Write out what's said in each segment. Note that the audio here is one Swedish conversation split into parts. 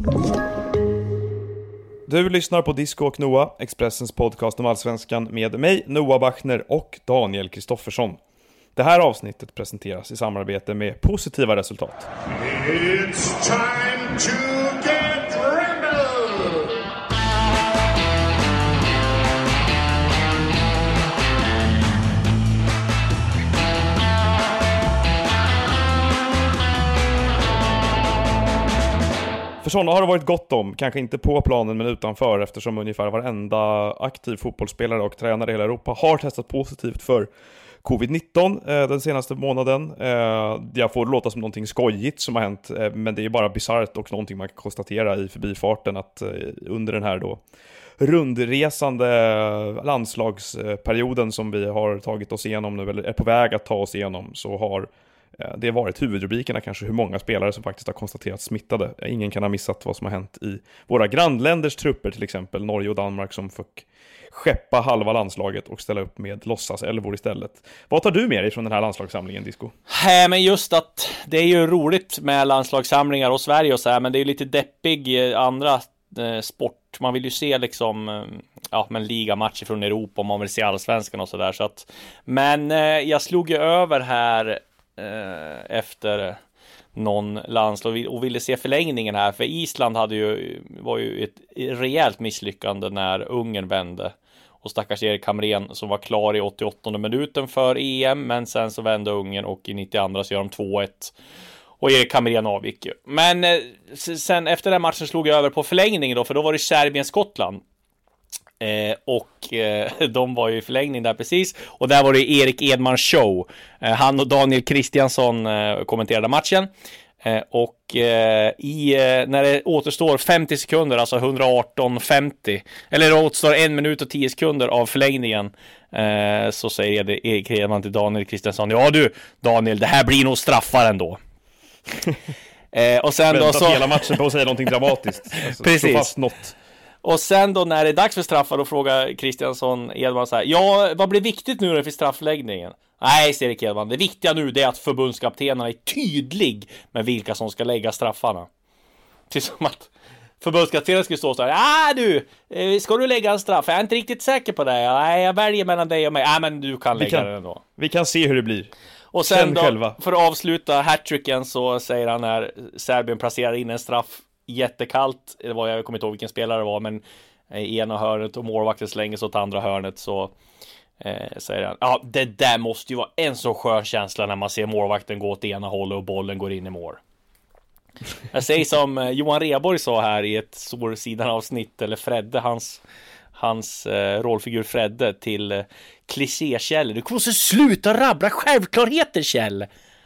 Du lyssnar på Disco och Noah, Expressens podcast om allsvenskan med mig, Noah Bachner och Daniel Kristoffersson. Det här avsnittet presenteras i samarbete med Positiva Resultat. It's time to get rebel! För sådana har det varit gott om, kanske inte på planen men utanför, eftersom ungefär varenda aktiv fotbollsspelare och tränare i hela Europa har testat positivt för covid-19 den senaste månaden. Jag får det låta som någonting skojigt som har hänt, men det är bara bizarrt och någonting man kan konstatera i förbifarten att under den här då rundresande landslagsperioden som vi har tagit oss igenom nu, eller är på väg att ta oss igenom, så har det har varit huvudrubrikerna kanske hur många spelare som faktiskt har konstaterats smittade. Ingen kan ha missat vad som har hänt i våra grannländers trupper, till exempel Norge och Danmark, som fick skeppa halva landslaget och ställa upp med låtsas-elvor istället. Vad tar du med dig från den här landslagssamlingen, Disco? Men just att det är ju roligt med landslagssamlingar och Sverige och så här, men det är ju lite deppig andra sport. Man vill ju se liksom men ligamatcher från Europa, om man vill se allsvenskan och sådär, så att, men jag slog ju över här efter någon landslag och ville se förlängningen här, för Island var ju ett rejält misslyckande när Ungern vände, och stackars Erik Hamrén som var klar i 88:e minuten för EM, men sen så vände Ungern och i 92:a så gör de 2-1 och Erik Hamrén avgick ju. Men sen efter den matchen slog jag över på förlängningen då, för då var det Serbien-Skottland. De var ju i förlängning där precis, och där var det Erik Edman show. Han och Daniel Kristiansson kommenterade matchen, när det återstår 50 sekunder, alltså 118:50, eller det återstår 1 minut och 10 sekunder av förlängningen, så säger Erik Edman till Daniel Kristiansson: ja du Daniel, det här blir nog straffar ändå. Och sen då så hela matchen på att säga någonting dramatiskt, alltså, precis. fast något. Och sen då när det är dags för straffar, då frågar Kristiansson Edman så här: ja, vad blir viktigt nu för straffläggningen? Nej, säger Erik Edman, det viktiga nu det är att förbundskaptenerna är tydlig med vilka som ska lägga straffarna. Det är som att förbundskaptenen skulle stå så här: du, ska du lägga en straff? Jag är inte riktigt säker på det. Nej, jag väljer mellan dig och mig. Men du kan lägga den ändå. Vi kan se hur det blir. Och sen då, för att avsluta hattricken, så säger han när Serbien placerar in en straff, jättekallt, jag kommer inte ihåg vilken spelare det var, men i ena hörnet och målvakten slänger sig åt andra hörnet, så säger han: ja, det där måste ju vara en så skön känsla när man ser målvakten gå åt ena hållet och bollen går in i mål. Jag säger som Johan Rheborg sa här i ett Storsidan-avsnitt, eller Fredde, hans rollfigur Fredde, till Kliché Kjell: du kommer så sluta rabbla självklarheter, Kjell.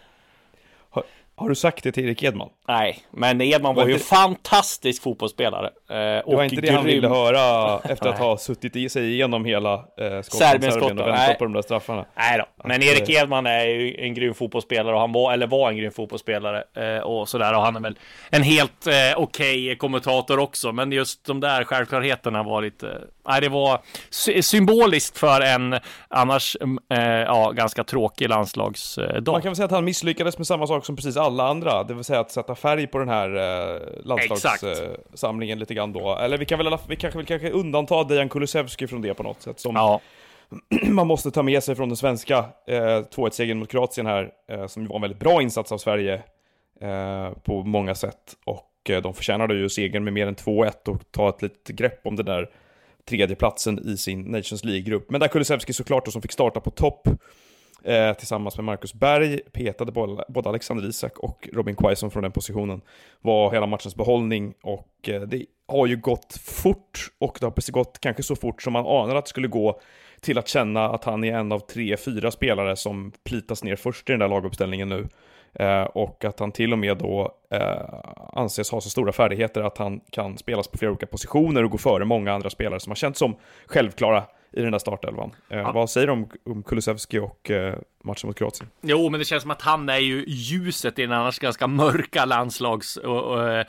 Har du sagt det till Erik Edman? Nej, men Edman var ju fantastisk fotbollsspelare. Det var inte det han ville höra efter att ha suttit i sig igenom hela Serbien och väntat på de där straffarna. Nej då, men Erik Edman är ju en grym fotbollsspelare, och han var en grym fotbollsspelare och sådär, och han är väl en helt okej kommentator också, men just de där självklarheterna var lite... Nej, det var symboliskt för en annars ganska tråkig landslagsdag. Man kan väl säga att han misslyckades med samma sak som precis alla andra, det vill säga att sätta färg på den här landslagssamlingen lite grann då. Eller vi kanske undanta Dejan Kulusevski från det på något sätt, som man måste ta med sig från den svenska 2-1-segern mot Kroatien här, som var en väldigt bra insats av Sverige på många sätt, och de förtjänade ju segern med mer än 2-1 och ta ett litet grepp om den där tredje platsen i sin Nations League-grupp. Men där Kulusevski såklart då, som fick starta på topp tillsammans med Marcus Berg, petade både Alexander Isak och Robin Quaison från den positionen, var hela matchens behållning, och det har ju gått fort, och det har precis gått kanske så fort som man anar att det skulle gå, till att känna att han är en av 3-4 spelare som plitas ner först i den där laguppställningen nu, och att han till och med då anses ha så stora färdigheter att han kan spelas på flera olika positioner och gå före många andra spelare som har känts som självklara i den där startelvan. Vad säger du om Kulusevski och matchen mot Kroatien? Jo, men det känns som att han är ju ljuset i den annars ganska mörka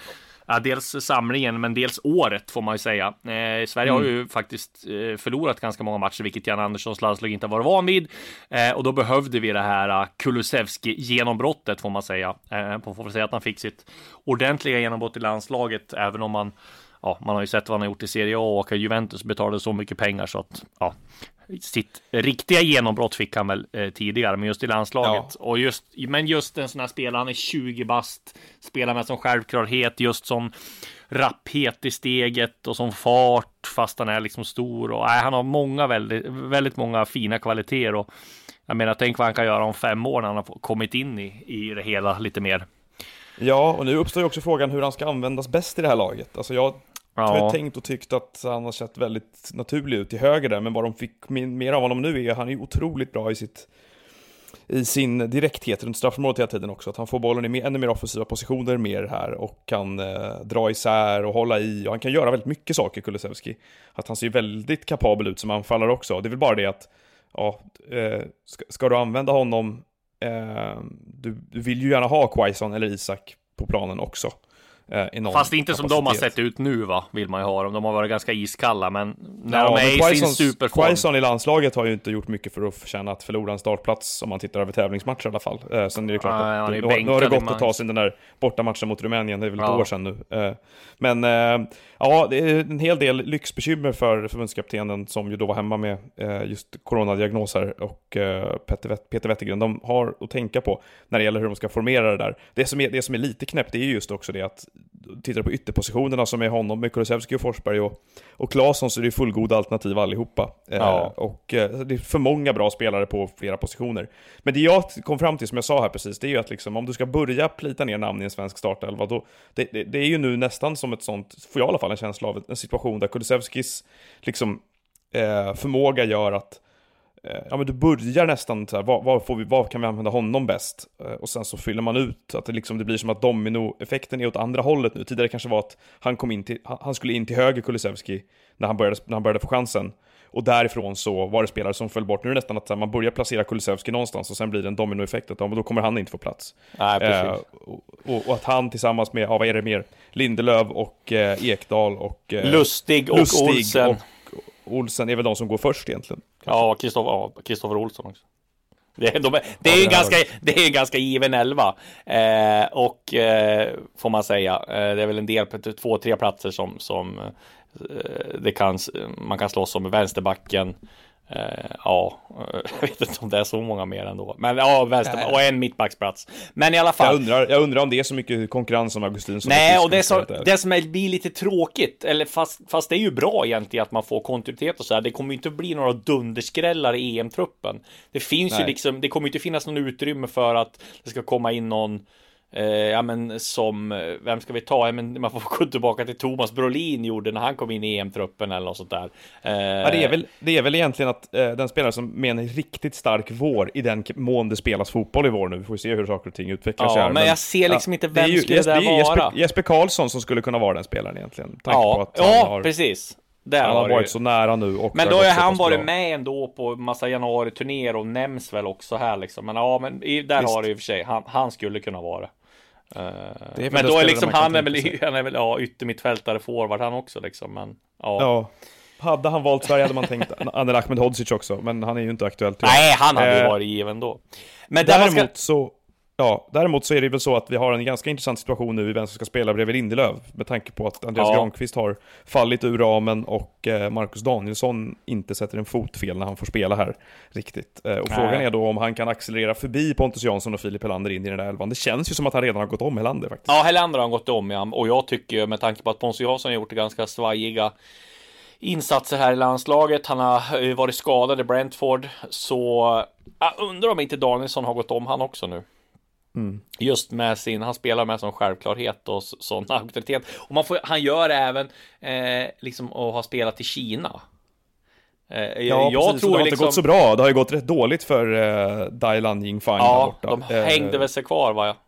dels samlingen, men dels året får man ju säga. Sverige har ju faktiskt förlorat ganska många matcher, vilket Jan Anderssons landslag inte har varit van vid. Och då behövde vi det här Kulusevski-genombrottet, får man säga. Man får säga att han fick sitt ordentliga genombrott i landslaget, även om man har ju sett vad han har gjort i Serie A, och Juventus betalade så mycket pengar så att sitt riktiga genombrott fick han väl tidigare, men just i landslaget. Och just en sån här spelare, han är 20 bast, spelar med som självklarhet, just som rapphet i steget och som fart, fast han är liksom stor, och han har många väldigt många fina kvaliteter, och jag menar, tänk vad han kan göra om 5 år när han har kommit in i det hela lite mer. Ja, och nu uppstår ju också frågan hur han ska användas bäst i det här laget. Alltså jag har tänkt och tyckt att han har sett väldigt naturlig ut i höger där, men vad de fick mer av honom nu är han är otroligt bra i sin direkthet runt straffområdet hela tiden också. Att han får bollen i ännu mer offensiva positioner mer här och kan dra isär och hålla i, och han kan göra väldigt mycket saker, Kulusevski. Att han ser väldigt kapabel ut som anfallare också. Det är väl bara det att ska du använda honom, du vill ju gärna ha Quaison eller Isak på planen också. Fast inte som de har sett ut nu, va? Vill man ju ha dem. De har varit ganska iskalla, men när de är i sin superform. Quaison i landslaget har ju inte gjort mycket för att förtjäna att förlora en startplats, om man tittar över tävlingsmatcher i alla fall. Sen är det klart att nu har det gått att ta sig den där bortamatchen mot Rumänien, det är väl ett år sedan nu. Men det är en hel del lyxbekymmer för förbundskaptenen, som ju då var hemma med just coronadiagnoser, och Peter Wettergren. De har att tänka på när det gäller hur de ska formera det där. Det som är lite knäppt, det är just också det att tittar på ytterpositionerna som är honom med Kulusevski och Forsberg och Claesson, så är det fullgoda alternativ allihopa. Och det är för många bra spelare på flera positioner. Men det jag kom fram till, som jag sa här precis, det är ju att liksom, om du ska börja plita ner namn i en svensk startelva, då det är ju nu nästan som ett sånt, får jag i alla fall en känsla av, en situation där Kulusevskis liksom förmåga gör att men du börjar nästan så här, vad kan vi använda honom bäst? Och sen så fyller man ut att det blir som att dominoeffekten är åt andra hållet nu. Tidigare kanske var att han skulle in till höger, Kulusevski, när han började få chansen. Och därifrån så var det spelare som föll bort. Nu är det nästan att man börjar placera Kulusevski någonstans, och sen blir det en dominoeffekt att då kommer han inte få plats. Nej, och att han tillsammans med, vad är det mer? Lindelöf och Ekdal och Lustig och Olsen. Och Olsen är väl de som går först egentligen. Ja, Kristoffer Olsson också. Det är en ganska given 11. Får man säga. Det är väl en del på 2-3 platser som man kan slåss om med vänsterbacken. Jag vet inte om det är så många mer ändå. Men vänsterback och en mittbacksplats. Men i alla fall. Jag undrar om det är så mycket konkurrens som Augustin. Nej, och det som blir lite tråkigt, eller fast det är ju bra egentligen att man får kontinuitet och så här. Det kommer ju inte att bli några dunderskrällar i EM-truppen. Det finns ju liksom, det kommer inte finnas någon utrymme för att det ska komma in någon vem ska vi ta? Man får gå tillbaka till Thomas Brolin gjorde när han kom in i EM-truppen eller något sånt där. Det är väl egentligen att den spelare som med en riktigt stark vår, i den mån det spelas fotboll i vår nu. Vi får se hur saker och ting utvecklar sig här. Men jag ser liksom inte vem skulle det vara. Jesper Karlsson som skulle kunna vara den spelaren egentligen. Precis. Han har varit så nära nu. Och men då har han varit med ändå på massa januari-turnéer och nämns väl också här liksom. Men där har det i och för sig. Han skulle kunna vara. Men då är liksom han är väl yttermittfältare forward han också liksom. Men hade han valt Sverige hade man tänkt Anel Ahmedhodzic också, men han är ju inte aktuell. Nej, han hade ju varit given då. Men däremot så är det väl så att vi har en ganska intressant situation nu i vem som ska spela bredvid Lindelöf, med tanke på att Andreas Granqvist har fallit ur ramen och Marcus Danielsson inte sätter en fot fel när han får spela här riktigt. Och frågan är då om han kan accelerera förbi Pontus Jansson och Filip Helander in i den där elvan. Det känns ju som att han redan har gått om Helander faktiskt. Ja, Helander har gått om, ja. Och jag tycker, med tanke på att Pontus Jansson har gjort det ganska svajiga insatser här i landslaget, han har varit skadad i Brentford, så jag undrar om inte Danielsson har gått om han också nu. Just med han spelar med sån självklarhet och sån auktoritet. Och han gör även liksom att ha spelat i Kina. Jag tror det har inte gått så bra. Det har ju gått rätt dåligt för Dailan Yingfang där borta. De hängde väl sig kvar, va?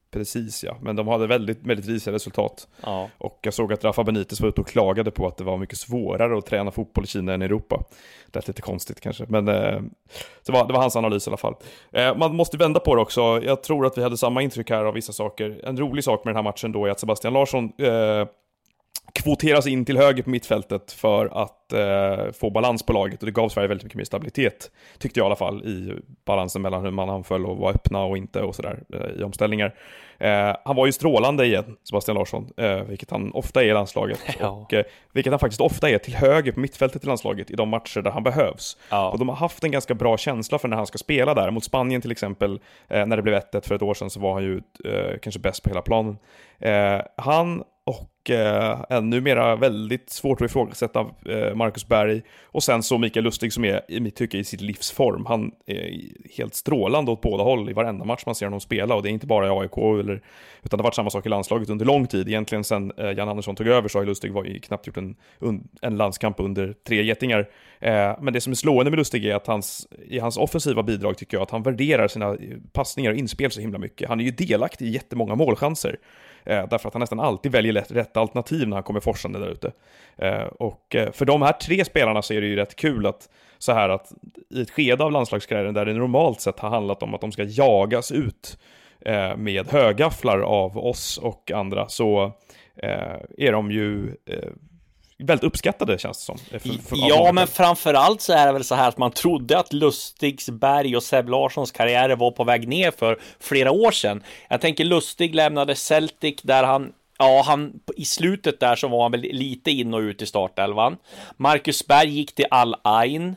Precis, ja. Men de hade väldigt, väldigt visa resultat. Ja. Och jag såg att Rafa Benitez var ute och klagade på att det var mycket svårare att träna fotboll i Kina än i Europa. Det är lite konstigt kanske, men det var hans analys i alla fall. Man måste vända på det också. Jag tror att vi hade samma intryck här av vissa saker. En rolig sak med den här matchen då är att Sebastian Larsson kvoteras in till höger på mittfältet för att få balans på laget, och det gav Sverige väldigt mycket mer stabilitet, tyckte jag i alla fall, i balansen mellan hur man anföll och var öppna och inte och sådär i omställningar. Han var ju strålande igen, Sebastian Larsson, vilket han ofta är i landslaget. Ja. Och vilket han faktiskt ofta är till höger på mittfältet i landslaget i de matcher där han behövs. Ja. Och de har haft en ganska bra känsla för när han ska spela där. Mot Spanien till exempel, när det blev 1-1 för ett år sedan, så var han ju kanske bäst på hela planen. Han och numera väldigt svårt att ifrågasätta Marcus Berg, och sen så Mikael Lustig som är i mitt tycke i sitt livsform. Han är helt strålande åt båda håll i varenda match man ser honom spela, och det är inte bara i AIK utan det har varit samma sak i landslaget under lång tid. Egentligen sen Jan Andersson tog över så har Lustig knappt gjort en landskamp under 3 getingar. Men det som är slående med Lustig är att i hans offensiva bidrag tycker jag att han värderar sina passningar och inspel så himla mycket. Han är ju delaktig i jättemånga målchanser. Därför att han nästan alltid väljer rätt alternativ när han kommer forsande där ute. Och för de här 3 spelarna så är det ju rätt kul att i ett skede av landslagskarriären där det normalt sett har handlat om att de ska jagas ut med högafflar av oss och andra, så är de ju väldigt uppskattade, känns det som. Ja, men framförallt så är det väl så här att man trodde att Lustigs, Berg och Seb Larssons karriärer var på väg ner för flera år sedan. Jag tänker Lustig lämnade Celtic där han i slutet där så var han väl lite in och ut i startelvan. Marcus Berg gick till Al Ain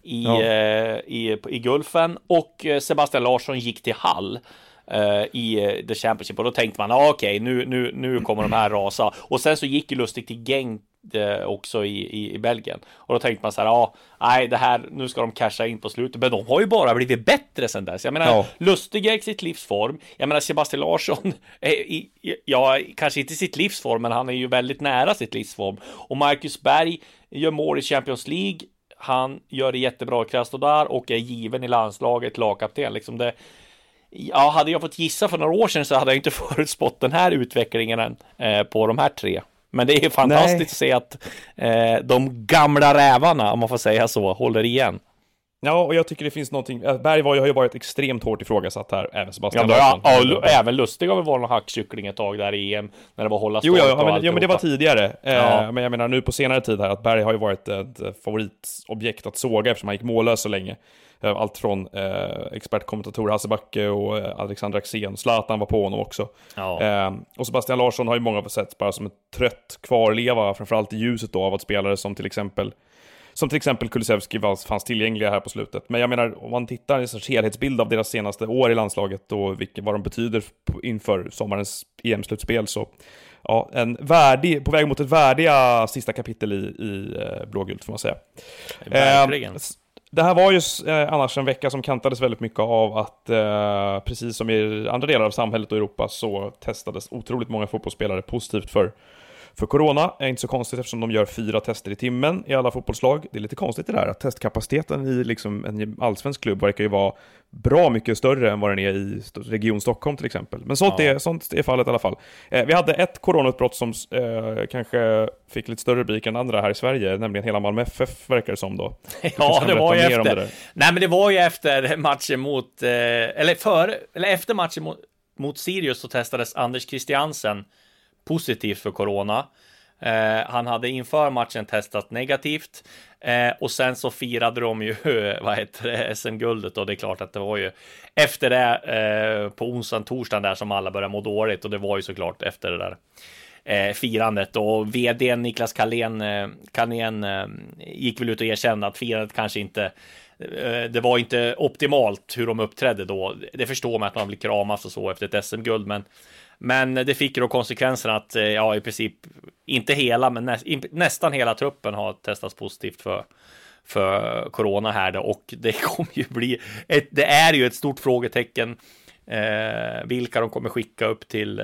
i Gulfen, och Sebastian Larsson gick till Hull i The Championship, och då tänkte man okej, nu kommer de här rasa. Och sen så gick ju Lustig till Genk också i Belgien, och då tänkte man så här, nej, det här, nu ska de casha in på slutet, men de har ju bara blivit bättre sen dess. Jag menar, Lustig är i sitt livsform. Jag menar, Sebastian Larsson kanske inte sitt livsform, men han är ju väldigt nära sitt livsform. Och Marcus Berg gör mål i Champions League, han gör det jättebra i Krasnodar och är given i landslaget, lagkapten liksom. Det, hade jag fått gissa för några år sedan så hade jag inte förutspått den här utvecklingen än, på de här 3. Men det är fantastiskt att se att de gamla rävarna, om man får säga så, håller igen. Ja, och jag tycker det finns någonting. Berg har ju varit extremt hårt ifrågasatt här, även Sebastian Larsson. Även Lustig har väl varit någon hackkyckling ett tag där i EM när det var hålla start. Men det var tidigare. Men jag menar nu på senare tid här att Berg har ju varit ett favoritobjekt att såga eftersom han gick mållös så länge. Allt från expertkommentator Hasse Backe och Alexander Axén. Zlatan var på honom också. Och Sebastian Larsson har ju många sett bara som en trött kvarleva, framförallt i ljuset då av att spelare som till exempel Kulusevski fanns tillgängliga här på slutet. Men jag menar, om man tittar i en sorts helhetsbild av deras senaste år i landslaget och vad de betyder inför sommarens EM-slutspel, så på väg mot ett värdiga sista kapitel i blågult, får man säga. Verkligen. Det här var ju annars en vecka som kantades väldigt mycket av att precis som i andra delar av samhället och Europa så testades otroligt många fotbollsspelare positivt för corona. Det är inte så konstigt eftersom de gör 4 tester i timmen i alla fotbollslag. Det är lite konstigt det där att testkapaciteten i liksom en allsvensk klubb verkar ju vara bra mycket större än vad den är i Region Stockholm till exempel. Men sånt är fallet i alla fall. Vi hade ett coronautbrott som kanske fick lite större rubrik än andra här i Sverige, nämligen hela Malmö FF verkar det som då. Ja, det var ju efter. Nej, men det var ju efter matchen mot efter matchen mot Sirius så testades Anders Christiansen positivt för corona. Han hade inför matchen testat negativt, och sen så firade de ju SM-guldet, och det är klart att det var ju efter det på onsdagen, torsdagen där som alla började må dåligt, och det var ju såklart efter det där firandet, och vd Niklas Carlén gick väl ut och erkände att firandet kanske inte det var inte optimalt hur de uppträdde då. Det förstår man att man blir kramas och så efter ett SM-guld, men det fick ju då konsekvensen att i princip inte hela, men nästan hela truppen har testats positivt för corona här då, och det kommer ju bli det är ju ett stort frågetecken vilka de kommer skicka upp till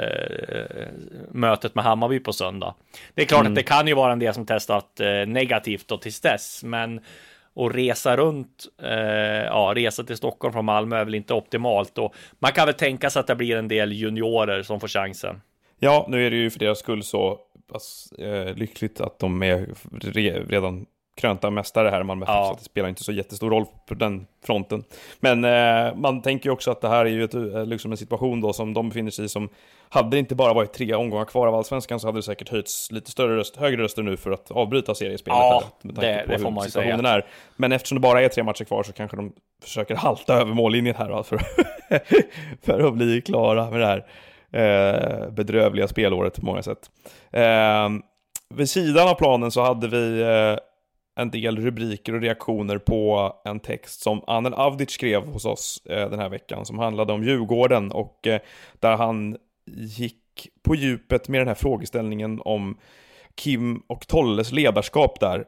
mötet med Hammarby på söndag. Det är klart att det kan ju vara en del som testat negativt då tills dess, men och resa runt, resa till Stockholm från Malmö är väl inte optimalt. Och man kan väl tänka sig att det blir en del juniorer som får chansen. Ja, nu är det ju för deras skull så lyckligt att de är redan krönta mästare här i Malmö, så det spelar inte så jättestor roll på den fronten. Men man tänker ju också att det här är ju liksom en situation då som de befinner sig i, som hade det inte bara varit 3 omgångar kvar av Allsvenskan, så hade det säkert höjts lite högre röster nu för att avbryta seriespelet. Ja, med tanke på det får man ju säga. Är. Men eftersom det bara är 3 matcher kvar så kanske de försöker halta över mållinjen här då, för att bli klara med det här bedrövliga spelåret på många sätt. Vid sidan av planen så hade vi en del rubriker och reaktioner på en text som Anel Avdic skrev hos oss den här veckan, som handlade om Djurgården, och där han gick på djupet med den här frågeställningen om Kim och Tolles ledarskap där,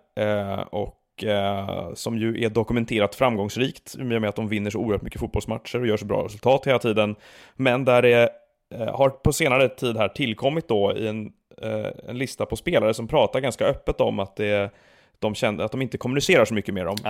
som ju är dokumenterat framgångsrikt i och med att de vinner så oerhört mycket fotbollsmatcher och gör så bra resultat hela tiden, men där det har på senare tid här tillkommit då i en lista på spelare som pratar ganska öppet om att de kände att de inte kommunicerar så mycket med dem.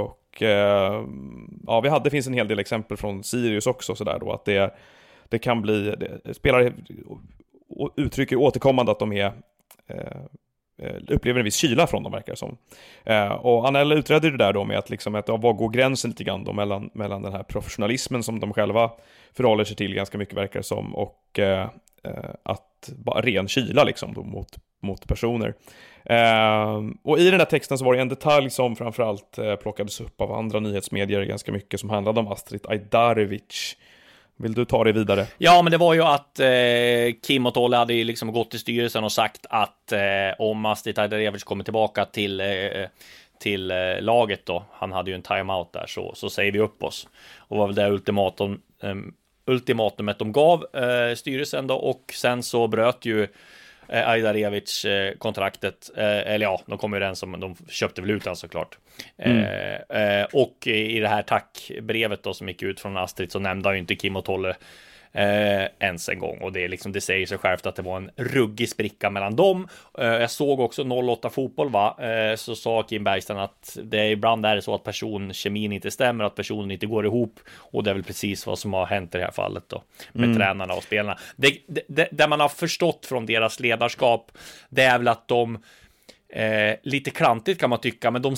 Det finns en hel del exempel från Sirius också, så där då, att det kan bli spelare uttrycker återkommande att de är upplever en viss kyla från dem, verkar det som. Och Anel utredde det där då med att liksom var går gränsen lite grann då mellan den här professionalismen som de själva förhåller sig till ganska mycket, verkar det som, och att bara ren kyla liksom då, mot personer. Och i den här texten så var det en detalj som framförallt plockades upp av andra nyhetsmedier ganska mycket, som handlade om Astrit Ajdarevic. Vill du ta det vidare? Ja, men det var ju att Kim och Tolle hade liksom gått till styrelsen och sagt att om Astrit Ajdarevic kommer tillbaka till laget då, han hade ju en timeout där, så säger vi upp oss. Och var väl det ultimatumet de gav styrelsen då, och sen så bröt ju Ajdarevic kontraktet, de kom överens om, de köpte väl ut han såklart. Och i det här tackbrevet då som gick ut från Astrid, så nämnde han ju inte Kim och Tolle ens en gång, och det är liksom, det säger sig självt att det var en ruggig spricka mellan dem. Jag såg också 08 fotboll så sa Kim Bergstrand att ibland är det så att personkemin inte stämmer, att personen inte går ihop, och det är väl precis vad som har hänt i det här fallet då med tränarna och spelarna. Det man har förstått från deras ledarskap, det är väl att de lite klantigt kan man tycka, men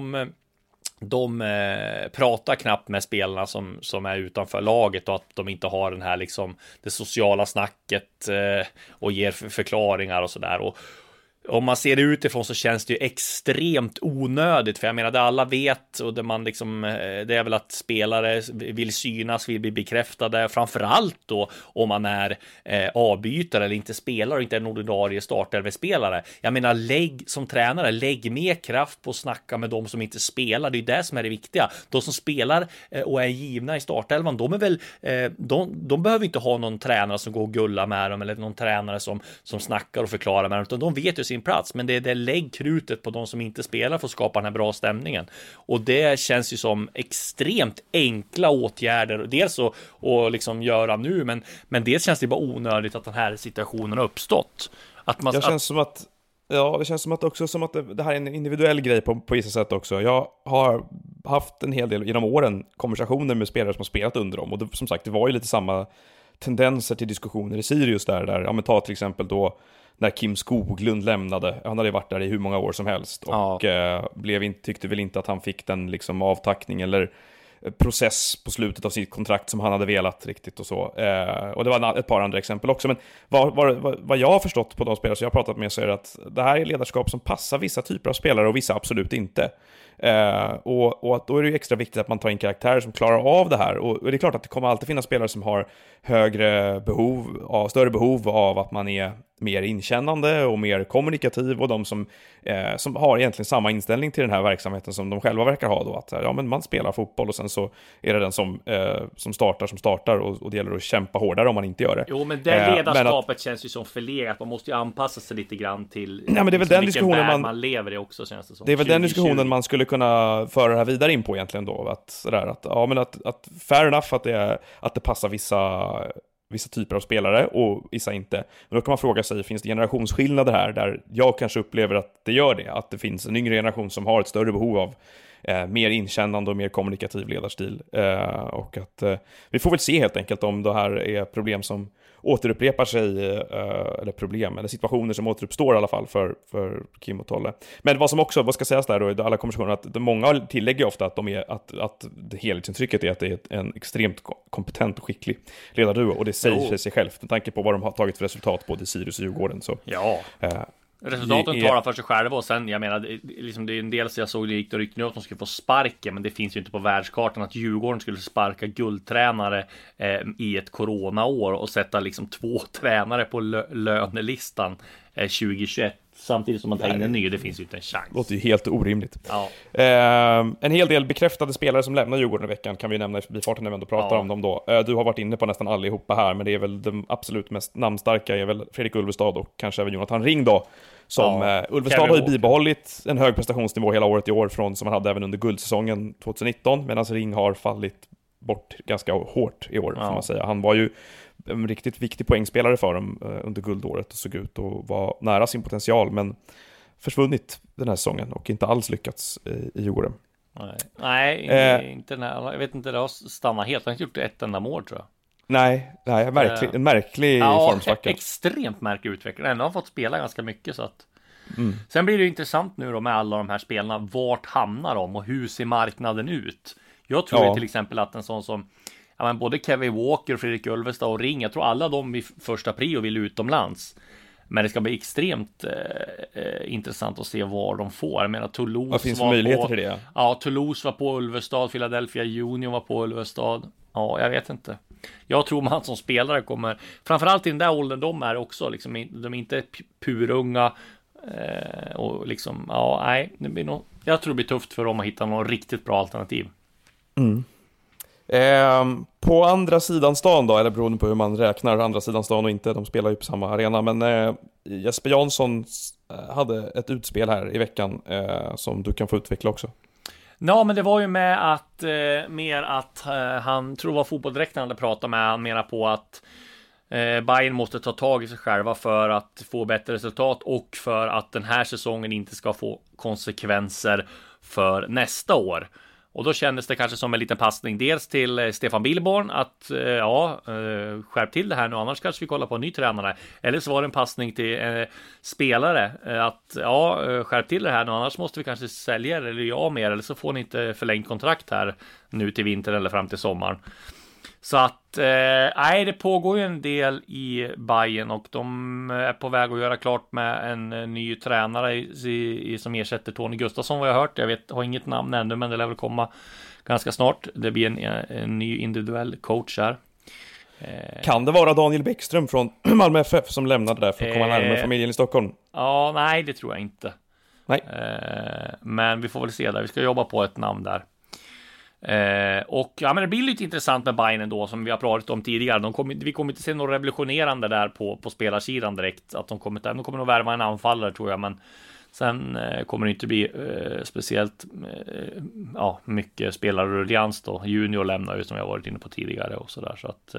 de pratar knappt med spelarna som är utanför laget, och att de inte har den här liksom det sociala snacket och ger förklaringar och sådär. Och om man ser det utifrån så känns det ju extremt onödigt, för jag menar, det alla vet, och det man liksom, det är väl att spelare vill synas, vill bli bekräftade, framförallt då om man är avbytare eller inte spelar och inte är en ordinarie startelvespelare. Jag menar, som tränare, lägg mer kraft på att snacka med de som inte spelar. Det är ju det som är det viktiga. De som spelar och är givna i startelvan, de är väl de behöver inte ha någon tränare som går och gullar med dem, eller någon tränare som snackar och förklarar med dem, utan de vet ju sin plats, men det är det, lägg krutet på de som inte spelar för att skapa den här bra stämningen. Och det känns ju som extremt enkla åtgärder, dels att liksom göra nu, men dels känns det bara onödigt att den här situationen har uppstått. Det känns som att också som att det här är en individuell grej på vissa sätt också. Jag har haft en hel del genom åren konversationer med spelare som har spelat under dem, och det, som sagt, det var ju lite samma tendenser till diskussioner i Sirius där ja, men ta till exempel då när Kim Skoglund lämnade. Han hade varit där i hur många år som helst, och tyckte väl inte att han fick den liksom avtackning eller process på slutet av sitt kontrakt som han hade velat riktigt, och så. Och det var ett par andra exempel också, men vad jag har förstått på de spelare som jag har pratat med, så är det att det här är ledarskap som passar vissa typer av spelare och vissa absolut inte. Och att då är det ju extra viktigt att man tar in karaktärer som klarar av det här, och det är klart att det kommer alltid finnas spelare som har större behov av att man är mer inkännande och mer kommunikativ, och de som har egentligen samma inställning till den här verksamheten som de själva verkar ha då, att ja, men man spelar fotboll och sen så är det den som startar, och det gäller att kämpa hårdare om man inte gör det. Jo, men det ledarskapet känns ju som förlegat. Man måste ju anpassa sig lite grann till men det är väl den diskussionen man lever i också, känns det som. Det är väl 2020. Den diskussionen man skulle kunna föra det här vidare in på egentligen då, att fair enough att det passar vissa typer av spelare och vissa inte. Men då kan man fråga sig, finns det generationsskillnader här där jag kanske upplever att det gör det? Att det finns en yngre generation som har ett större behov av mer inkännande och mer kommunikativ ledarstil. Och att vi får väl se helt enkelt om det här är problem som återupprepar sig, eller problem, eller situationer som återuppstår i alla fall för Kim och Tolle. Men vad som också, vad ska sägas där då i alla konversationer, att många tillägger ofta att att det helhetsintrycket är att det är en extremt kompetent och skicklig ledarduo, och det säger sig självt med tanke på vad de har tagit för resultat både i Sirius och Djurgården. Så, ja. Resultaten talar för sig själva, och sen, jag menar, det är en del så jag såg det gick och ryckte nu att de skulle få sparken, men det finns ju inte på världskartan att Djurgården skulle sparka guldtränare i ett coronaår och sätta liksom 2 tränare på lönelistan 2021 samtidigt som man tar in en ny. Det finns ju inte en chans. Det låter ju helt orimligt. Ja. En hel del bekräftade spelare som lämnar Djurgården i veckan kan vi nämna i förbifarten när vi ändå pratar om dem då. Du har varit inne på nästan allihopa här, men det är väl de absolut mest namnstarka är väl Fredrik Ulvestad och kanske även Jonathan Ring då. Som Ulvestad har ju bibehållit en hög prestationsnivå hela året i år från som han hade även under guldsäsongen 2019, medan Ring har fallit bort ganska hårt i år får man säga. Han var ju en riktigt viktig poängspelare för dem under guldåret och såg ut och var nära sin potential, men försvunnit den här säsongen och inte alls lyckats i Djurgården. Nej, inte den här, jag vet inte, det har stannat helt. Han har inte gjort ett enda mål tror jag. Nej, en märklig formsvacka. Extremt märklig utveckling. Ändå har han fått spela ganska mycket så att. Sen blir det intressant nu då med alla de här spelarna. Vart hamnar de och hur ser marknaden ut? Jag tror till exempel att en sån som både Kevin Walker, Fredrik Ulvestad och Ring, jag tror alla de vid första prio vill utomlands. Men det ska bli extremt intressant att se vad de får. Jag menar, Toulouse, vad finns för möjligheter till det? Ja, Toulouse var på Ulvestad, Philadelphia Union var på Ulvestad. Ja, jag vet inte. Jag tror man som spelare kommer, framförallt i den där åldern de är också, liksom, de är inte purunga och liksom, det blir nog, jag tror det blir tufft för dem att hitta någon riktigt bra alternativ. På andra sidan stan då, eller beroende på hur man räknar andra sidan stan och inte, de spelar ju på samma arena, men Jesper Jansson hade ett utspel här i veckan som du kan få utveckla också. Ja, men det var ju med att han tror var fotbollsdirektorn hade pratat med. Han menar på att Bayern måste ta tag i sig själva för att få bättre resultat och för att den här säsongen inte ska få konsekvenser för nästa år. Och då kändes det kanske som en liten passning dels till Stefan Billborn att skärp till det här nu, annars kanske vi kollar på en ny tränare. Eller så var det en passning till spelare att skärp till det här nu, annars måste vi kanske sälja eller göra mer, eller så får ni inte förlängt kontrakt här nu till vintern eller fram till sommaren. Så att det pågår ju en del i Bayern och de är på väg att göra klart med en ny tränare som ersätter Tony Gustafsson, vad jag har hört. Jag har inget namn ännu, men det lär väl komma ganska snart. Det blir en ny individuell coach här. Kan det vara Daniel Bäckström från Malmö FF som lämnade där för att komma närmare familjen i Stockholm? Ja, nej, det tror jag inte. Nej. Men vi får väl se där. Vi ska jobba på ett namn där. Och men det blir lite intressant med Bayern ändå, som vi har pratat om tidigare. Vi kommer inte se något revolutionerande där på spelarsidan direkt. Att de kommer nog värva en anfallare tror jag, men sen kommer det inte bli speciellt mycket spelarruljans då. Junior lämnar ju som jag varit inne på tidigare och sådär. Så att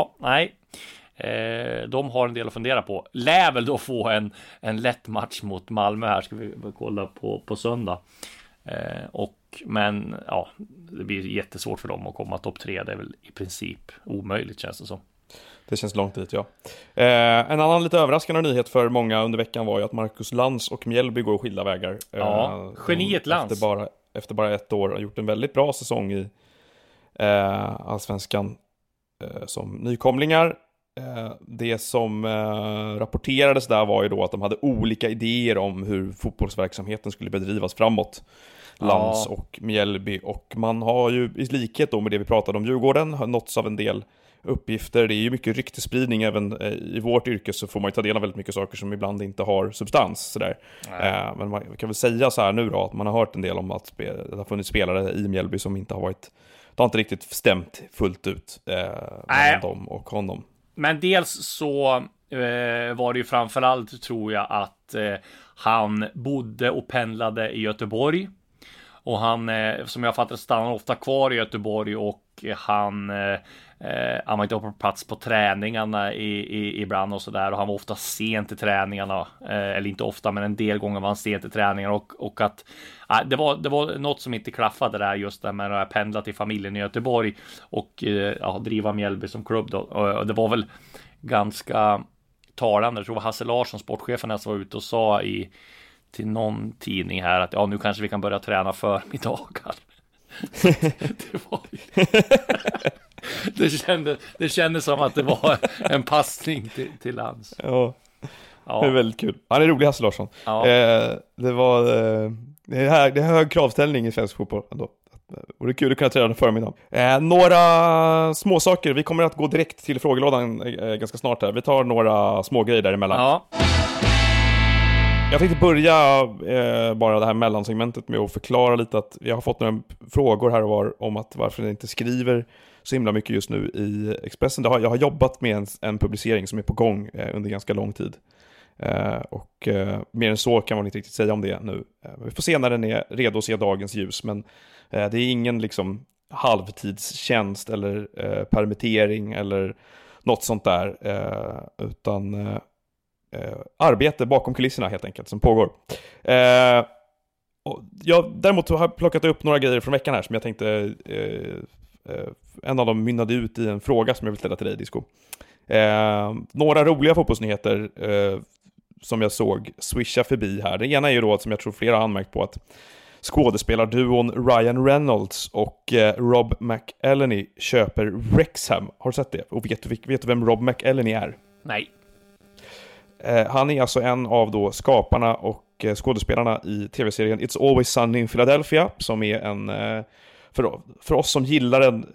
de har en del att fundera på. Lär väl då få en lätt match mot Malmö här, ska vi kolla på söndag. Men det blir jättesvårt för dem att komma topp 3. Det är väl i princip omöjligt, känns det som. Det känns långt dit, ja. En annan lite överraskande nyhet för många under veckan var ju att Marcus Lantz och Mjällby går skilda vägar. Geniet Lantz. Efter bara ett år har gjort en väldigt bra säsong i Allsvenskan som nykomlingar. Det som rapporterades där var ju då att de hade olika idéer om hur fotbollsverksamheten skulle bedrivas framåt. Lantz och Mjällby, och man har ju i likhet då med det vi pratade om Djurgården har nåtts av en del uppgifter. Det är ju mycket ryktespridning, även i vårt yrke så får man ju ta del av väldigt mycket saker som ibland inte har substans sådär. Men man kan väl säga så här nu då, att man har hört en del om att det har funnits spelare i Mjällby som inte har varit, det har inte riktigt stämt fullt ut mellan dem och honom. Men dels så var det ju framförallt, tror jag, att han bodde och pendlade i Göteborg. Och han, som jag fattar, stannar ofta kvar i Göteborg och han var inte på plats på träningarna ibland och sådär, och han var ofta sent i träningarna, eller inte ofta, men en del gånger var han sent i träningarna, och att det var något som inte klaffade där, just det med att pendla till familjen i Göteborg och driva Mjällby som klubb då. Och det var väl ganska talande, jag tror Hasse Larsson, sportchefen, som var ute och sa till någon tidning här att nu kanske vi kan börja träna förmiddagar. Det kändes som att det var en passning till hans. Ja. Det är väldigt kul. Han är rolig, Hasse Larsson. Ja. Det är hög kravställning i svensk fotboll ändå. Och det är kul att kunna träna förmiddag. Några små saker. Vi kommer att gå direkt till frågelådan ganska snart här. Vi tar några små grejer däremellan. Ja. Jag tänkte börja bara det här mellansegmentet med att förklara lite att jag har fått några frågor här och var om att varför jag inte skriver så himla mycket just nu i Expressen. Jag har jobbat med en publicering som är på gång under ganska lång tid. Och mer än så kan man inte riktigt säga om det nu. Vi får se när den är redo att se dagens ljus, men det är ingen liksom halvtidstjänst eller permittering eller något sånt där, utan arbete bakom kulisserna helt enkelt som pågår. Och jag däremot har plockat upp några grejer från veckan här som jag tänkte en av dem mynnade ut i en fråga som jag vill ställa till dig, Disco. Några roliga fotbollsnyheter som jag såg swisha förbi här. Det ena är ju då, som jag tror flera har anmärkt på, att skådespelarduon Ryan Reynolds och Rob McElhenney köper Wrexham. Har du sett det? Och vet du vem Rob McElhenney är? Nej. Han är alltså en av då skaparna och skådespelarna i tv-serien It's Always Sunny in Philadelphia, som är en för oss som gillar den,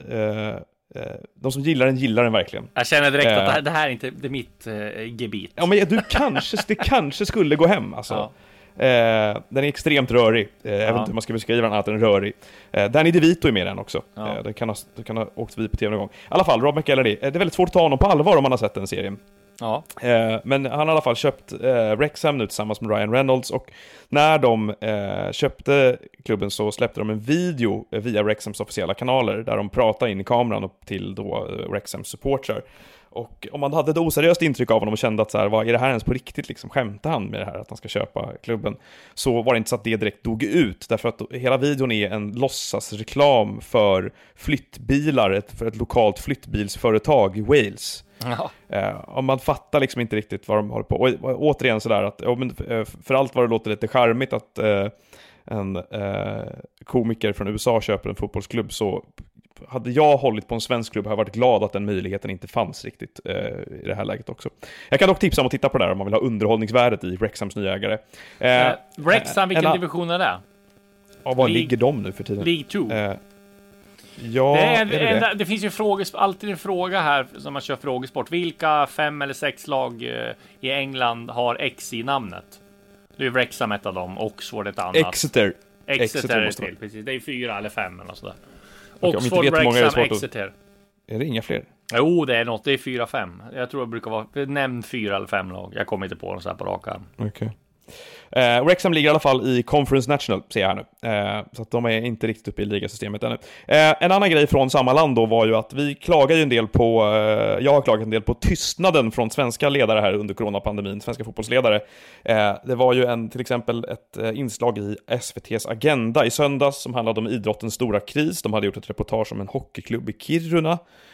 de som gillar den verkligen. Jag känner direkt att det här är inte det mitt gebit. Ja, men det kanske skulle gå hem alltså. Ja. Den är extremt rörig. Jag vet inte hur man ska beskriva den, att den är rörig. Danny DeVito är med den också. Ja. Det kan ha åkt vid på tv någon gång. I alla fall, Rob McElhenney. Det är väldigt svårt att ta honom på allvar om man har sett den serien. Ja. Men han har i alla fall köpt Wrexham nu tillsammans med Ryan Reynolds, och när de köpte klubben så släppte de en video via Wrexhams officiella kanaler där de pratar in i kameran och till då Wrexhams supportrar. Och om man hade ett oseriöst intryck av honom och kände att så här, vad är det här ens på riktigt liksom, skämtar han med det här att han ska köpa klubben, så var det inte så att det direkt dog ut, därför att hela videon är en låtsasreklam för flyttbilar, för ett lokalt flyttbilsföretag i Wales. Om man fattar liksom inte riktigt vad de håller på. Och återigen sådär att för allt vad det låter lite charmigt att en komiker från USA köper en fotbollsklubb, så hade jag hållit på en svensk klubb har jag varit glad att den möjligheten inte fanns riktigt i det här läget också. Jag kan dock tipsa om att titta på det där om man vill ha underhållningsvärdet i Wrexhams nya ägare. Wrexham, vilken division är det? Ja, var ligger de nu för tiden? League 2. Ja, det finns ju alltid en fråga här som man kör frågesport. Vilka 5 eller 6 lag i England har X i namnet? Det är Wrexham ett av dem, Oxford ett annat. Exeter är det till, precis. Det är 4 eller 5 eller sådär. Oxford, Wrexham, Exeter. Är det inga fler? Jo, det är något. Det är 4-5. Jag tror det brukar vara nämn 4 eller 5 lag. Jag kommer inte på dem så här på rak arm. Okej. Wrexham ligger i alla fall i Conference National, ser jag här nu. Så att de är inte riktigt uppe i ligasystemet ännu. En annan grej från samma land då var ju att vi klagar ju en del på, jag har klagat en del på tystnaden från svenska ledare här under coronapandemin, svenska fotbollsledare. Det var ju till exempel ett inslag i SVT:s Agenda i söndags som handlade om idrottens stora kris. De hade gjort ett reportage om en hockeyklubb i Kiruna.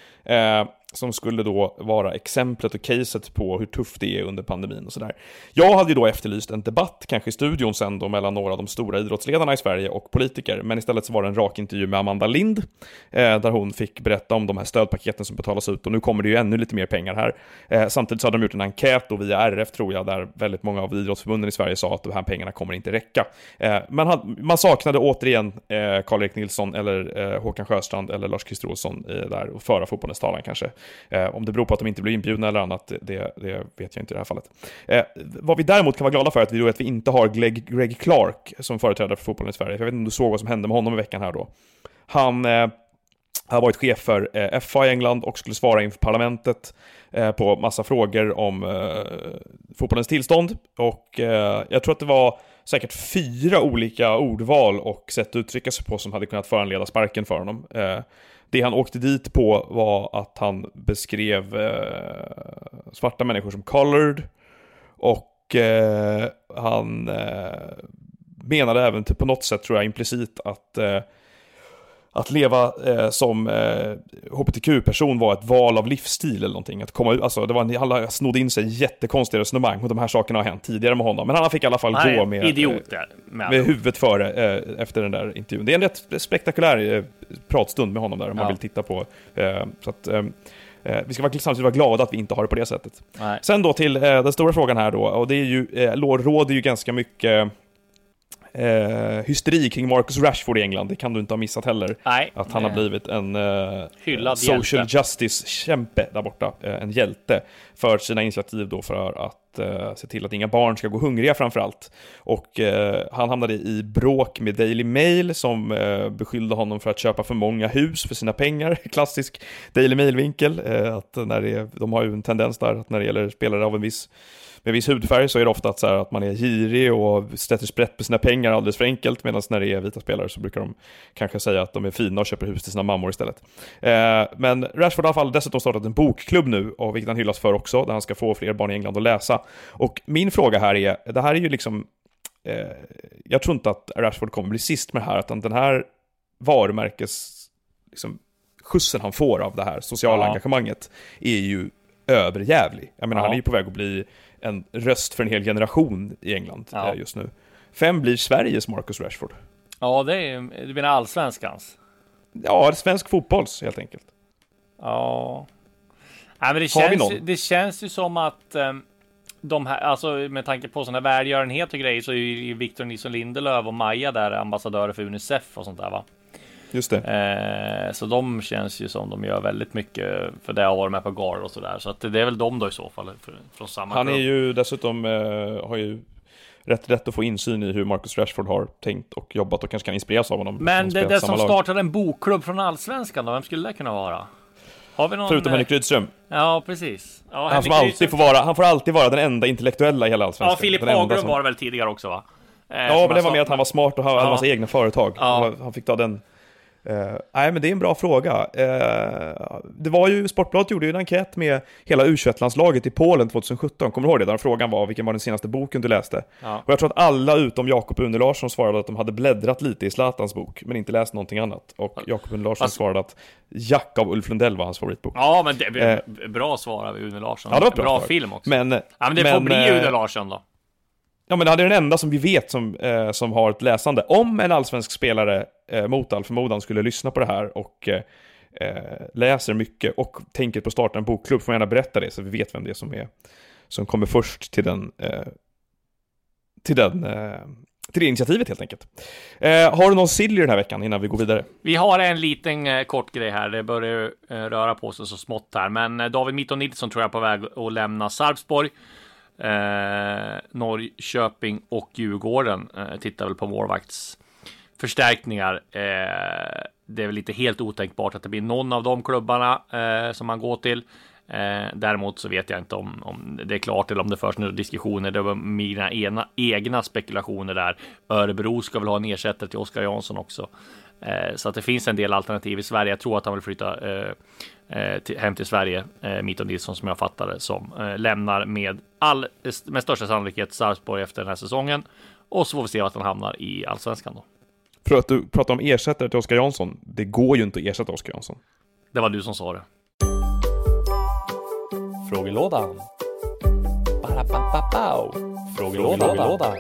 Som skulle då vara exemplet och caset på hur tufft det är under pandemin och sådär. Jag hade ju då efterlyst en debatt, kanske i studion sen då, mellan några av de stora idrottsledarna i Sverige och politiker, men istället så var det en rak intervju med Amanda Lind, där hon fick berätta om de här stödpaketen som betalas ut, och nu kommer det ju ännu lite mer pengar här. Samtidigt så hade de gjort en enkät då via RF, tror jag, där väldigt många av idrottsförbunden i Sverige sa att de här pengarna kommer inte räcka. Man saknade återigen Karl-Erik Nilsson eller Håkan Sjöstrand eller Lars Kristosson där och föra fotbollens talan kanske. Om det beror på att de inte blir inbjudna eller annat, det vet jag inte i det här fallet. Vad vi däremot kan vara glada för är att vi inte har Greg Clark som företrädare för fotbollen i Sverige. Jag vet inte om du såg vad som hände med honom i veckan här då. Han har varit chef för FA i England och skulle svara inför parlamentet på massa frågor om fotbollens tillstånd. Och jag tror att det var säkert 4 olika ordval och sätt att uttrycka sig på som hade kunnat föranleda sparken för honom. det han åkte dit på var att han beskrev svarta människor som colored, och han menade även på något sätt, tror jag, implicit att leva som hbtq-person var ett val av livsstil eller någonting. Att komma ut, alltså han snodde in sig jättekonstiga resonemang, och de här sakerna har hänt tidigare med honom. Men han fick i alla fall gå med huvudet före efter den där intervjun. Det är en rätt spektakulär pratstund med honom där, om man vill titta på. Så att vi ska samtidigt vara glada att vi inte har det på det sättet. Nej. Sen då till den stora frågan här då, och det är ju råder ju ganska mycket hysteri kring Marcus Rashford i England. Det kan du inte ha missat heller. Nej, att han har blivit en social justice-kämpe där borta, en hjälte för sina initiativ då för att se till att inga barn ska gå hungriga framförallt. Och han hamnade i bråk med Daily Mail som beskyllde honom för att köpa för många hus för sina pengar. Klassisk Daily Mail-vinkel, att de har ju en tendens där att när det gäller spelare av med viss hudfärg så är det ofta att man är girig och sätter sprätt på sina pengar alldeles för enkelt, medan när det är vita spelare så brukar de kanske säga att de är fina och köper hus till sina mammor istället. Men Rashford har i alla fall dessutom startat en bokklubb nu, och vilket han hyllas för också, där han ska få fler barn i England att läsa. Och min fråga här är, det här är ju liksom jag tror inte att Rashford kommer bli sist med det här, utan den här varumärkes liksom, skjutsen han får av det här sociala engagemanget är ju överjävlig. Jag menar, han är ju på väg att bli en röst för en hel generation i England just nu. 5 blir Sveriges Marcus Rashford. Ja, det är, du menar allsvenskans? Ja, det är svensk fotbolls helt enkelt. Ja. Nej, men det känns ju som att de här, alltså med tanke på sådana välgörenhet och grejer, så är ju Victor Nilsson Lindelöf och Maja där ambassadörer för Unicef och sånt där, va? Just det. Så de känns ju som de gör väldigt mycket, för det har varit med på Gard och sådär. Så att det är väl de då i så fall från samma Han klubb. är ju dessutom har ju rätt att få insyn i hur Marcus Rashford har tänkt och jobbat, och kanske kan inspireras av honom. Men det som startade en bokklubb från Allsvenskan då, vem skulle det kunna vara? Har vi någon, förutom Henrik Rydström. Ja, precis. Ja, han får alltid vara den enda intellektuella i hela Allsvenskan. Ja, Filip Haglund var det väl tidigare också, va? Ja, men det var med att han var smart och hade en massa egna företag. Ja. Han fick ta den. Nej, men det är en bra fråga. Det var ju, Sportbladet gjorde ju en enkät med hela U21-landslaget i Polen 2017. Kommer du ihåg det? Där frågan var, vilken var den senaste boken du läste? Ja. Och jag tror att alla utom Jakob Une Larsson svarade att de hade bläddrat lite i Zlatans bok, men inte läst någonting annat. Och Jakob Une Larsson svarade att Jack av Ulf Lundell var hans favoritbok. Ja, men det är bra svar av Une Larsson. Ja, det var ett bra film också. Men det får bli Une Larsson då. Ja, men det är den enda som vi vet som har ett läsande. Om en allsvensk spelare mot all förmodan skulle lyssna på det här och läser mycket och tänker på att starta en bokklubb, får man gärna berätta det så vi vet vem det är som kommer först till det initiativet helt enkelt. Har du någon sill i den här veckan innan vi går vidare? Vi har en liten kort grej här. Det börjar röra på sig så smått här. Men David Mitton Nilsson tror jag på väg att lämna Sarpsborg. Norrköping och Djurgården tittar väl på målvaktsförstärkningar. Det är väl inte helt otänkbart att det blir någon av de klubbarna som man går till. Däremot så vet jag inte om det är klart eller om det förs några diskussioner. Det var mina egna spekulationer där. Örebro ska väl ha en ersättare till Oskar Jansson också. Så att det finns en del alternativ i Sverige. Jag tror att han vill flytta hem till Sverige. Mitton Nilsson, som jag fattade, som lämnar med största sannolikhet Sarpsborg efter den här säsongen. Och så får vi se att han hamnar i Allsvenskan då. För att du pratar om ersättare till Oskar Jansson. Det går ju inte att ersätta Oskar Jansson. Det var du som sa det. Frågelådan. Frågelådan.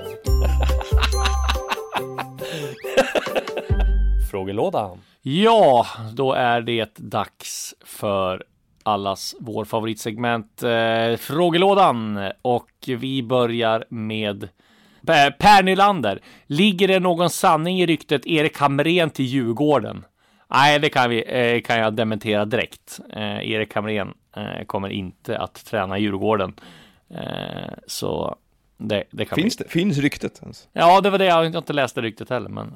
Frågelådan. Ja, då är det dags för allas vår favoritsegment Frågelådan. Och vi börjar med Per Nylander. Ligger det någon sanning i ryktet Erik Hamrén till Djurgården? Nej, det kan jag dementera direkt. Erik Hamrén kommer inte att träna Djurgården. Så det kan finns ryktet ens? Ja, det var det. Jag har inte läst det ryktet heller, men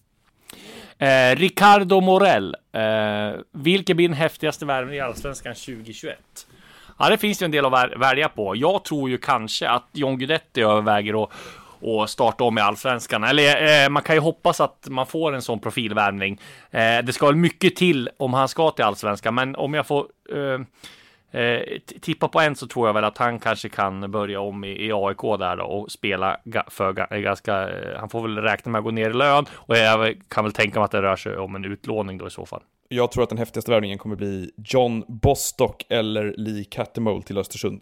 Ricardo Morell. Vilken blir den häftigaste värvningen i Allsvenskan 2021? Ja, det finns ju en del att välja på. Jag tror ju kanske att John Guidetti överväger och starta om i Allsvenskan. Eller man kan ju hoppas att man får en sån profilvärvning. Det ska väl mycket till om han ska till Allsvenskan, men om jag får tippa på en, så tror jag väl att han kanske kan börja om i AIK där då, och spela för ganska, han får väl räkna med att gå ner i lön, och jag kan väl tänka mig att det rör sig om en utlåning då i så fall. Jag tror att den häftigaste värvningen kommer bli John Bostock eller Lee Cattermole till Östersund.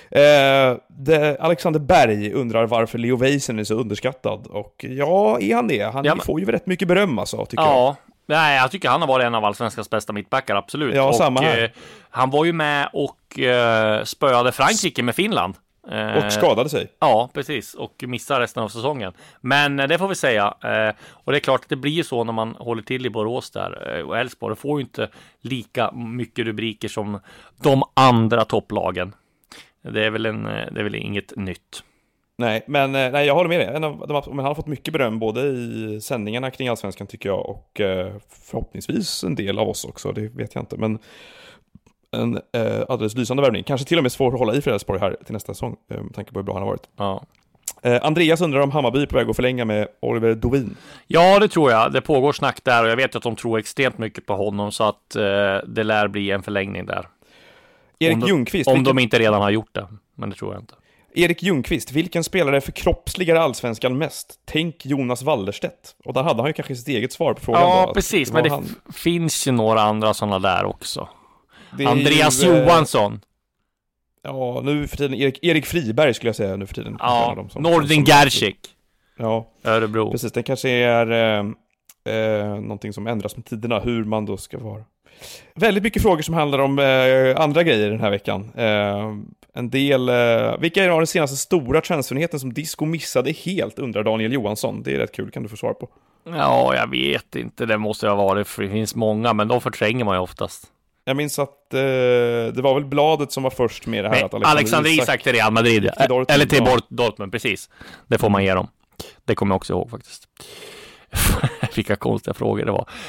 Alexander Berg undrar varför Leo Väisänen är så underskattad. Och ja, är han det? Han får ju rätt mycket beröm alltså, tycker jag. Nej, jag tycker han har varit en av Allsvenskans bästa mittbackar, absolut. Ja, och samma här. Han var ju med och spöade Frankrike med Finland. Och skadade sig. Ja, precis. Och missar resten av säsongen. Men det får vi säga. Och det är klart att det blir så när man håller till i Borås där. Och Elfsborg får ju inte lika mycket rubriker som de andra topplagen. Det är väl inget nytt. Nej, men jag håller med dig. Men han har fått mycket beröm både i sändningarna kring Allsvenskan, tycker jag, och förhoppningsvis en del av oss också, det vet jag inte. Men en alldeles lysande värvning. Kanske till och med svår att hålla i för Elfsborg här till nästa säsong, med tanke på hur bra han har varit. Ja. Andreas undrar om Hammarby är på väg att förlänga med Oliver Dovin. Ja, det tror jag. Det pågår snack där, och jag vet att de tror extremt mycket på honom, så att det lär bli en förlängning där. Erik Ljungqvist. Om de inte redan har gjort det, men det tror jag inte. Erik Ljungqvist, vilken spelare förkroppsligar Allsvenskan mest? Tänk Jonas Wallerstedt. Och där hade han ju kanske sitt eget svar på frågan. Ja, då, precis, men det finns ju några andra sådana där också. Andreas ju, Johansson. Ja, nu för tiden Erik Friberg skulle jag säga nu för tiden. Ja, Nordin Gerzik. Ja, Örebro. Precis, det kanske är någonting som ändras med tiderna, hur man då ska vara. Väldigt mycket frågor som handlar om andra grejer den här veckan. En del, vilka är den senaste stora transfernyheten som Disco missade helt, undrar Daniel Johansson. Det är rätt kul, kan du få svar på? Ja, jag vet inte, det måste ha varit, för det finns många, men de förtränger man ju oftast. Jag minns att det var väl Bladet som var först med det här. Att Alexander Isak till Real Madrid. Eller till Dortmund, precis. Det får man ge dem. Det kommer jag också ihåg faktiskt. Vilka konstiga frågor det var.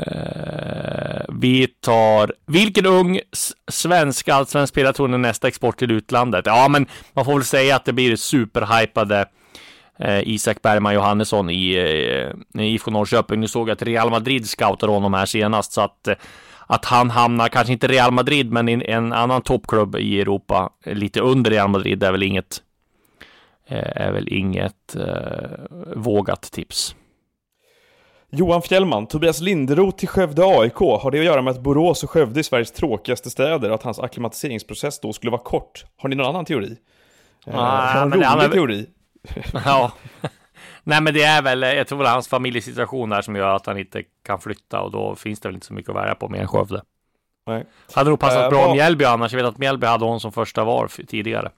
Vi tar... Vilken ung svensk allsvensk spelare tror ni nästa export till utlandet? Ja, men man får väl säga att det blir superhypade Isak Bergman Johannesson i IFK Norrköping. Nu såg jag att Real Madrid scoutar honom här senast, så att han hamnar, kanske inte Real Madrid, men i en annan toppklubb i Europa, lite under Real Madrid, är väl inget vågat tips. Johan Fjällman, Tobias Linderoth till Skövde AIK, har det att göra med att Borås och Skövde är Sveriges tråkigaste städer, att hans akklimatiseringsprocess då skulle vara kort? Har ni någon annan teori? En rolig teori? Ja. Nej, men det är väl, jag tror det är hans familjesituation där som gör att han inte kan flytta, och då finns det väl inte så mycket att välja på mer än Skövde. Nej. Hade nog passat bra Mjällby annars. Jag vet att Mjällby hade hon som första var tidigare.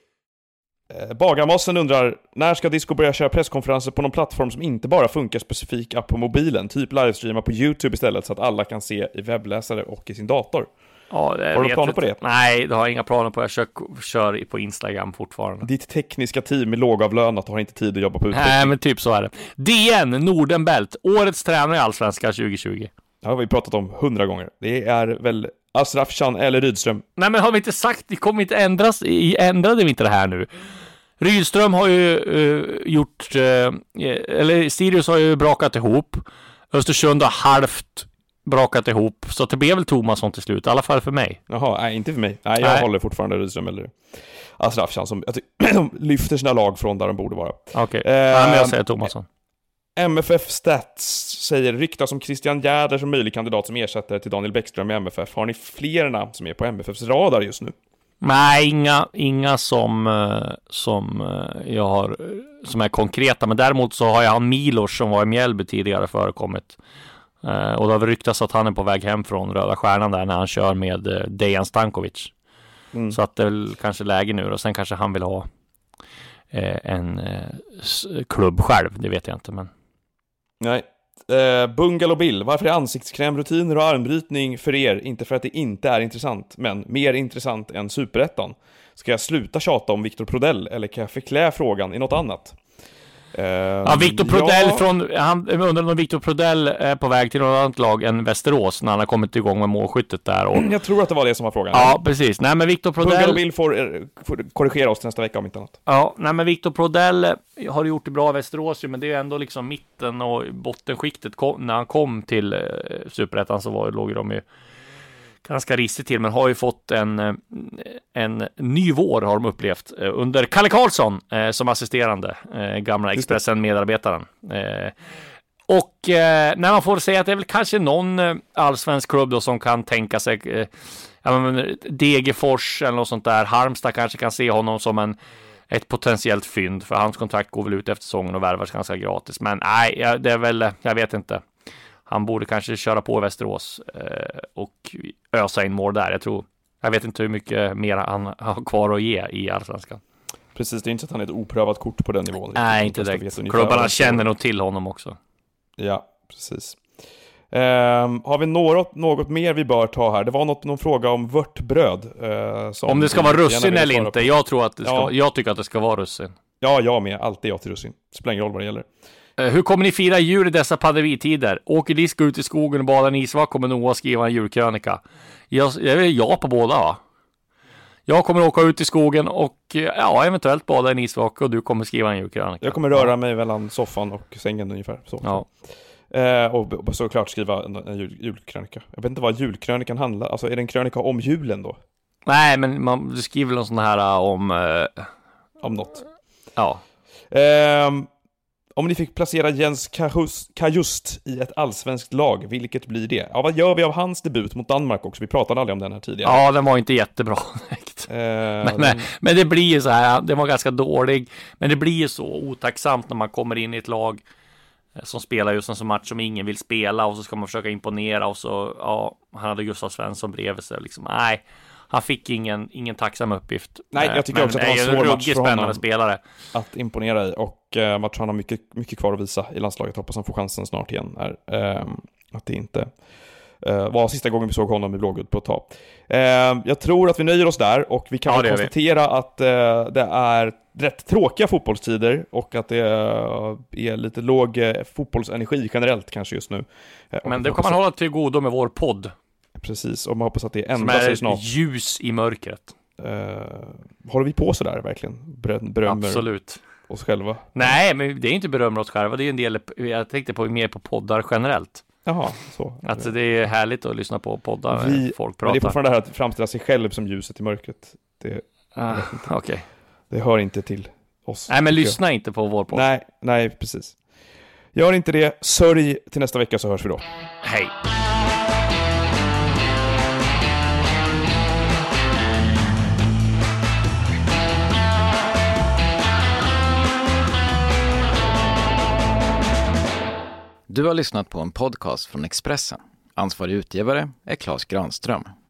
Bagarmossen undrar, när ska Disco börja köra presskonferenser på någon plattform som inte bara funkar specifik app på mobilen, typ livestreama på YouTube istället, så att alla kan se i webbläsare och i sin dator? Ja, har du planer på det? Nej, det har jag inga planer på. Jag kör på Instagram fortfarande. Ditt tekniska team är lågavlönat och har inte tid att jobba på utveckling. Nej, men typ så är det. DN, Nordenbält, årets tränare i Allsvenskan 2020. Det har vi pratat om 100 gånger. Det är väl Asrafshan eller Rydström. Nej, men har vi inte sagt, det kommer inte ändras, ändrade vi inte det här nu? Rydström har ju gjort, eller Sirius har ju brakat ihop. Östersund har halvt brakat ihop, så det blev väl Tomasson till slut, i alla fall för mig. Jaha, nej, inte för mig. Nej, jag håller fortfarande Rydström eller Asrafshan som lyfter sina lag från där de borde vara. Okej, men jag säger Tomasson. MFF Stats säger ryktas som Christian Jäder som möjlig kandidat som ersättare till Daniel Bäckström i MFF. Har ni fler namn som är på MFFs radar just nu? Nej, inga som jag har som är konkreta, men däremot så har jag Milos som var i Mjällby tidigare förekommit. Och det har ryktats att han är på väg hem från Röda Stjärnan där när han kör med Dejan Stankovic. Så att det är väl kanske läge nu, och sen kanske han vill ha en klubb själv, det vet jag inte, men nej. Bungalow Bill, varför är ansiktskrämrutiner och armbrytning för er? Inte för att det inte är intressant, men mer intressant än Superettan. Ska jag sluta tjata om Viktor Prodell, eller kan jag förklä frågan i något annat? Victor Prodell undrar om Victor Prodell är på väg till något annat lag än Västerås när han har kommit igång med målskyttet där. Och... Jag tror att det var det som var frågan. Ja, precis. Nej, men Victor Prodell... Puggar och Bill får korrigera oss nästa vecka om inte annat. Ja, nej, men Victor Prodell har gjort det bra i Västerås, men det är ju ändå liksom mitten och bottenskiktet. När han kom till Superettan så låg de ju ganska risigt till, men har ju fått en ny vår har de upplevt under Kalle Karlsson som assisterande, gamla Expressen-medarbetaren. Och när man får säga att det är väl kanske någon allsvensk klubb då som kan tänka sig Degerfors eller något sånt där. Halmstad kanske kan se honom som ett potentiellt fynd, för hans kontrakt går väl ut efter säsongen och värvas ganska gratis. Men nej, det är väl, jag vet inte. Han borde kanske köra på Västerås och ösa in mål där. Jag vet inte hur mycket mer han har kvar att ge i Allsvenskan. Precis, det är inte så att han är ett oprövat kort på den nivån. Nej, inte direkt. Klubbarna känner nog till honom också. Ja, precis. Har vi något mer vi bör ta här? Det var någon fråga om vörtbröd. Om det ska vara russin eller inte. Jag tycker att det ska vara russin. Ja, jag med. Alltid jag till russin. Spelar ingen roll vad det gäller. Hur kommer ni fira jul i dessa pandemitider? Åker disco ut i skogen och badar en isvak, kommer Noah skriva en julkrönika. Jag är på båda, va? Jag kommer åka ut i skogen och eventuellt bada en isvak, och du kommer skriva en julkrönika. Jag kommer röra mig mellan soffan och sängen ungefär. Så. Ja. Och såklart skriva en julkrönika. Jag vet inte vad julkrönikan handlar. Alltså är det en krönika om julen då? Nej, men du skriver någon sån här om något. Ja. Om ni fick placera Jens Kajust i ett allsvenskt lag, vilket blir det? Ja, vad gör vi av hans debut mot Danmark också? Vi pratade aldrig om den här tidigare. Ja, den var inte jättebra. Men det blir ju så här, det var ganska dålig. Men det blir ju så otacksamt när man kommer in i ett lag som spelar just en sån match som ingen vill spela, och så ska man försöka imponera, och så, han hade Gustav Svensson bredvid sig liksom. Nej, han fick ingen tacksam uppgift. Nej, jag tycker också att det var en svår match för honom spelare att imponera i, och jag tror han har mycket kvar att visa i landslaget. Hoppas han får chansen snart igen. Att det inte var sista gången vi såg honom i blåguld på ett tag. Jag tror att vi nöjer oss där, och vi kan konstatera att det är rätt tråkiga fotbollstider, och att det är lite låg fotbollsenergi generellt kanske just nu. Men det kan man hålla till godo med vår podd. Precis, och man hoppas att det ändrar sig snart. Ljus i mörkret. Håller vi på så där verkligen? Berömmer absolut oss själva? Nej, men det är inte berömmer oss själva. Det är en del, jag tänkte mer på poddar generellt. Jaha, så. Alltså det är härligt att lyssna på poddar när folk pratar. Men det är fortfarande det här att framställa sig själv som ljuset i mörkret. Okej. Det hör inte till oss. Nej, men lyssna inte på vår podd. Nej, precis. Gör inte det. Sörj till nästa vecka, så hörs vi då. Hej. Du har lyssnat på en podcast från Expressen. Ansvarig utgivare är Claes Granström.